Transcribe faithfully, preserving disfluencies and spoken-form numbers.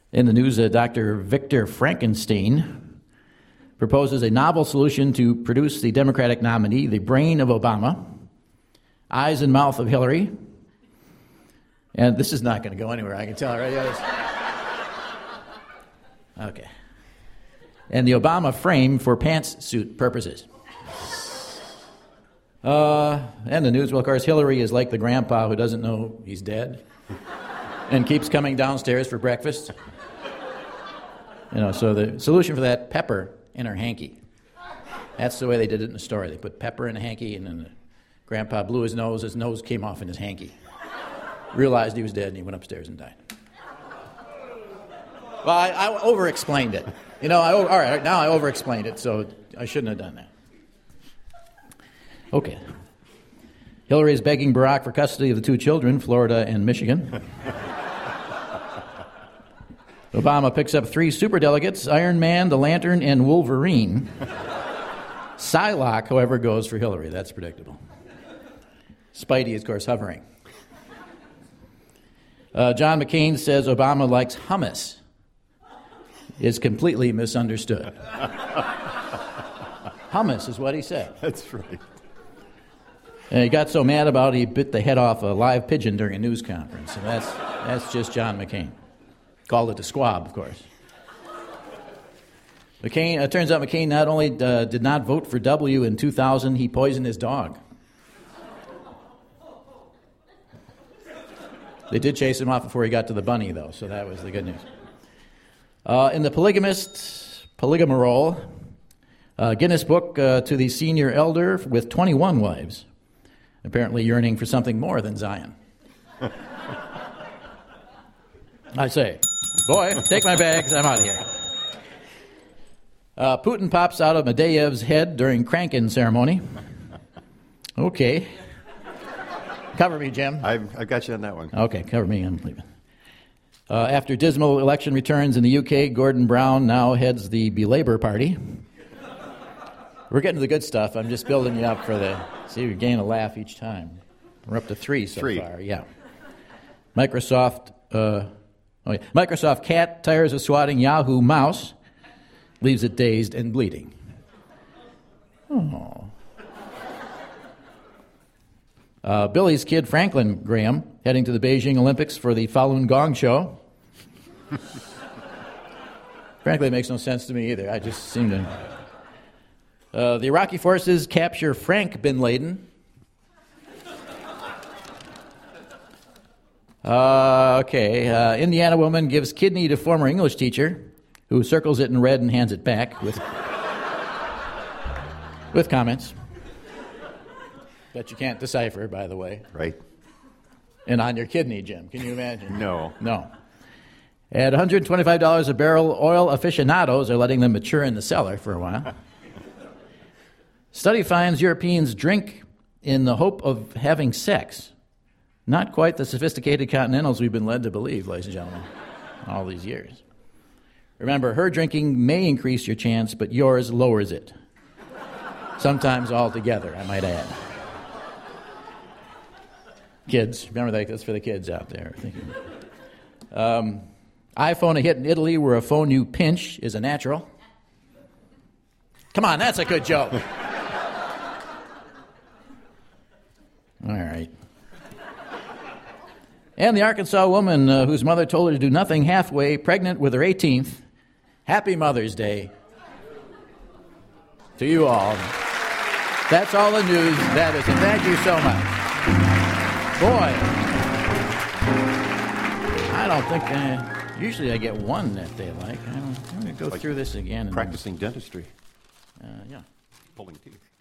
In the news, uh, Doctor Victor Frankenstein proposes a novel solution to produce the Democratic nominee, the brain of Obama, eyes and mouth of Hillary. And this is not going to go anywhere, I can tell already. Okay. And the Obama frame for pantsuit purposes. Uh, and the news, well, of course, Hillary is like the grandpa who doesn't know he's dead and keeps coming downstairs for breakfast. You know, so the solution for that, pepper in her hanky. That's the way they did it in the story. They put pepper in a hanky, and then the grandpa blew his nose. His nose came off in his hanky. Realized he was dead, and he went upstairs and died. Well, I, I over-explained it. You know, I, all right, now I over-explained it, so I shouldn't have done that. Okay. Hillary is begging Barack for custody of the two children, Florida and Michigan. Obama picks up three superdelegates, Iron Man, the Lantern, and Wolverine. Psylocke, however, goes for Hillary. That's predictable. Spidey is, of course, hovering. Uh, John McCain says Obama likes hummus. Is completely misunderstood. Hummus is what he said. That's right. And he got so mad about it, he bit the head off a live pigeon during a news conference. And that's that's just John McCain. Called it a squab, of course. McCain, it turns out McCain not only uh, did not vote for W in two thousand, he poisoned his dog. They did chase him off before he got to the bunny, though, so that was the good news. Uh, in the polygamist, polygamorol, uh, Guinness Book uh, to the senior elder with twenty-one wives, apparently yearning for something more than Zion. I say, boy, take my bags, I'm out of here. Uh, Putin pops out of Medvedev's head during Kranken ceremony. Okay. Cover me, Jim. I've, I've got you on that one. Okay, cover me, I'm leaving. Uh, after dismal election returns in the U K, Gordon Brown now heads the Be-Labour Party. We're getting to the good stuff. I'm just building you up for the... See, we gain a laugh each time. We're up to three so three. far, yeah. Microsoft... Uh, oh yeah. Microsoft cat tires of swatting Yahoo mouse, leaves it dazed and bleeding. Oh. Uh, Billy's kid, Franklin Graham, heading to the Beijing Olympics for the Falun Gong show. Frankly, it makes no sense to me either. I just seem to... Uh, the Iraqi forces capture Frank bin Laden. Uh, okay. Uh, Indiana woman gives kidney to former English teacher who circles it in red and hands it back with, with comments that you can't decipher, by the way. Right. And on your kidney, Jim. Can you imagine? No. No. At one hundred twenty-five dollars a barrel, oil aficionados are letting them mature in the cellar for a while. Study finds Europeans drink in the hope of having sex. Not quite the sophisticated continentals we've been led to believe, ladies and gentlemen, all these years. Remember, her drinking may increase your chance, but yours lowers it. Sometimes altogether, I might add. Kids, remember that, that's for the kids out there. Thinking. Um, iPhone a hit in Italy where a phone you pinch is a natural. Come on, that's a good joke. All right. And the Arkansas woman uh, whose mother told her to do nothing halfway, pregnant with her eighteenth. Happy Mother's Day to you all. That's all the news that is, and thank you so much. Boy, I don't think, uh, usually I get one that they like. I don't, I'm going to go like through this again. And practicing dentistry. Uh, yeah. Pulling teeth.